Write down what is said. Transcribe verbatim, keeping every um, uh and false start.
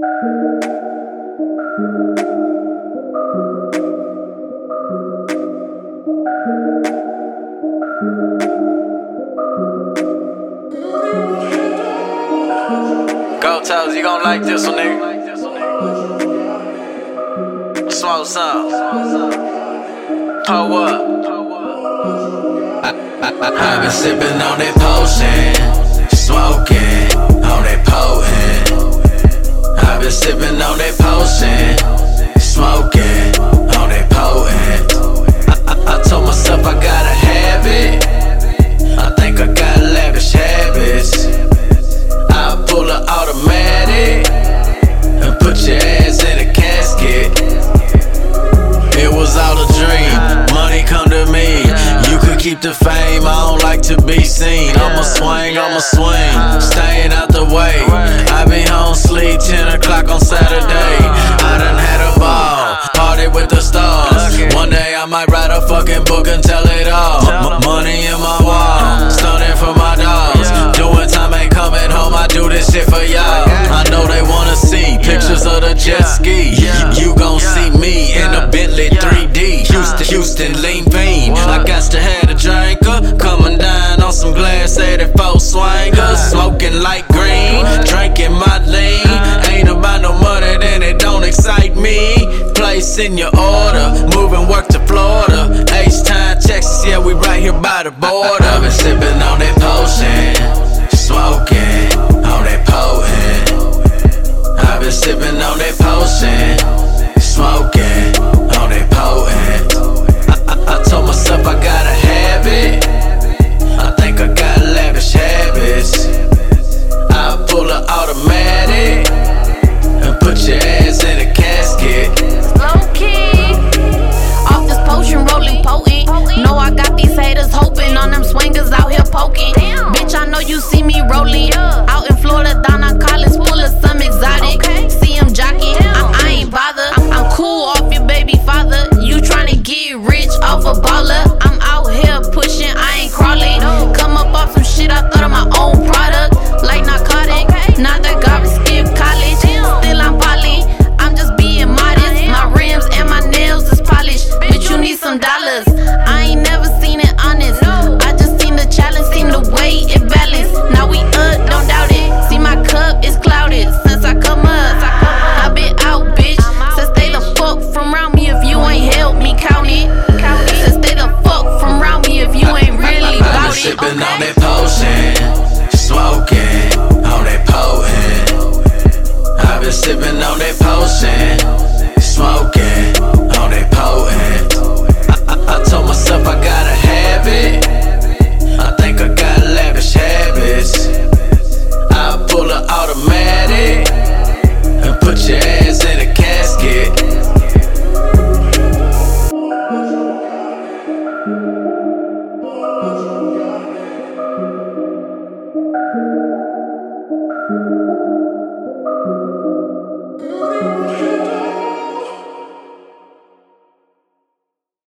Go Towers, you gon' like this one, nigga. Smoke some. Pull up. I've been sippin' on that potion, smoking on that potent. I've been sippin' on that potion, smoking on that potent. I, I, I told myself I gotta have it. I think I got lavish habits. I pull an automatic and put your ass in a casket. It was all a dream, money come to me. You could keep the fame, I don't like to be seen. I'ma swing, I'ma swing, staying out the way. I be home sleep, ten o'clock on Saturday. I done had a ball, party with the stars. One day I might write a fucking book and tell it all. M money in my wall, stunning for my dogs. Doing time ain't coming home, I do this shit for y'all. I know they wanna see pictures of the jet ski. You gon' see me in a Bentley three D. Houston, Houston, lean bean. I got to have a drinker, coming down on some glass eighty-four swingers. Smoking light green, drinking my lean. Ain't about no money, then it don't excite me. Place in your order, moving work to Florida. H-Town, Texas, yeah, we right here by the border. I've been sipping on that potion, smoking on that potent. I've been sipping on that potion, smoking on that potent. I, I, I told myself I gotta have it. I think I got lavish habits. I pull an automatic and put your ass in a casket. Low key, off this potion, rolling potent. Know I got these haters hoping on them swingers out here poking. Bitch, I know you see me rolling out in Florida, down on Collins, full of some exotic. See him jocking, I, I ain't bothered. I'm, I'm cool off your baby father. You tryna get rich off a baller. I'm out here pushing, I ain't crawling. Come up off some shit, I thought of my own product, like narcotic. Now that garbage skip college, still I'm poly. I'm just being modest. My rims and my nails is polished. Bitch, you need some dollars. I ain't never seen it honest. I just seen the challenge, seen the way it balanced. Now we up, don't doubt it. See my cup is clouded since I come up. I been out, bitch. So stay the fuck from around me if you ain't helped me count it. So stay the fuck from around me if you ain't really I've bout been it. sipping on that potion, smoking on that potent. I've been sipping on that potion, smoking on that potent. I, I, I told myself I gotta have it. I think I got lavish habits. I pull an automatic and put your ass in a casket. Thank you.